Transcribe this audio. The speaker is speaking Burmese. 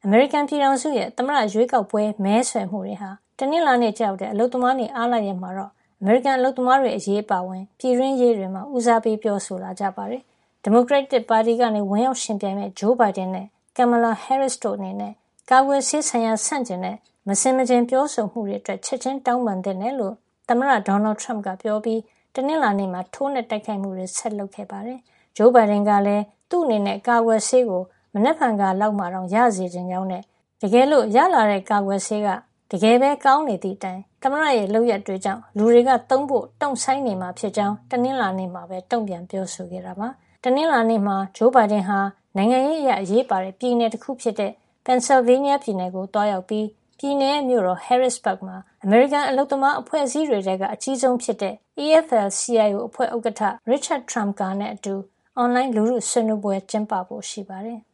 အမေရိကန်ပြည်ထောင်စုရဲ့သမ္မတရွေးကောက်ပွဲမဲဆွယ်မှုတွေဟာတနင်္လာနေ့ကျရောက်တဲ့အလုပ်သမားနေ့အားလပ်ရက်မှာတော့အမေရိကန်အလုပ်သမားတွေအရေးပါဝင်ပြည်တွင်းရေးတွေမှာဦးစားပေးပြောဆိုလာကြပါတယ်။ဒီမိုကရက်တစ်ပါတီကနေဝင်ရောက်ရှင်ပြိုင်မဲ့ဂျိုးဘိုင်ဒန်နဲ့ကင်မလာဟဲရစ်တို့အနေနဲ့ကာကွယ်ဆေးဆိုင်ရာဆန့်ကျင်တဲ့မစင်မကျင်ပြောဆိုမှုတွေအတွက်ချက်ချင်းတောင်းပန်တဲ့နယ်လို့သမ္မတဒေါ်နယ်ထရမ့်ကပြောပြီးတနင်္လာနေ့မှာထိုးနှက်တိုက်ခိုက်မှုတွေဆက်လုပ်ခဲ့ပါတယ်။ဂျိုးဘိုင်ဒန်ကလည်းသူ့အနေနဲ့ကာကွယ်ဆေးကိုမနက်ဖြန်ကလောက်မှတော့ရစေချင်ကြောင်းနဲ့တကယ်လို့ရလာတဲ့ကာကွယ်ဆေးကတကယ်ပဲကောင်းနေသည့်တိုင်သမ္မတရဲ့လုပ်ရက်တွေကြောင့်လူတွေကသုံးဖို့တုံ့ဆိုင်းနေမှာဖြစ်ကြောင်းတနင်္လာနေ့မှာပဲတုံ့ပြန်ပြောဆိုခဲ့တာပါ။တနင်္လာနေ့မှာဂျိုးဘိုင်ဒန်ဟာနိုင်ငံရေးအရအရေးပါတဲ့ပြည်နယ်တစ်ခုဖြစ်တဲ့ပန်ဆယ်လ်ဗေးနီးယားပြည်နယ်ကိုတွားရောက်ပြီးပြည်နယ်မြို့တော် Harrisburg မှာအမေရိကန်အလုပ်သမားအဖွဲ့အစည်းတွေထဲကအကြီးဆုံးဖြစ်တဲ့ AFL-CIO အဖွဲ့ဥက္ကဋ္ဌ Richard Trumka နဲ့အတူအွန်လိုင်းလူထုဆွေးနွေးပွဲကျင်းပဖို့ရှိပါတယ်။